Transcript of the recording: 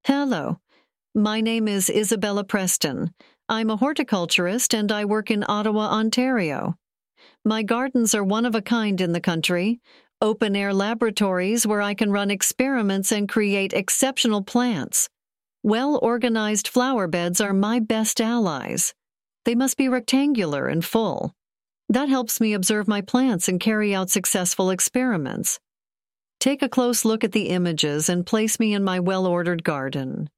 Hello, my name is Isabella Preston. I'm a horticulturist and I work in Ottawa, Ontario. My gardens are one of a kind in the country, open-air laboratories where I can run experiments and create exceptional plants. Well-organized flower beds are my best allies. They must be rectangular and full. That helps me observe my plants and carry out successful experiments. Take a close look at the images and place me in my well-ordered garden.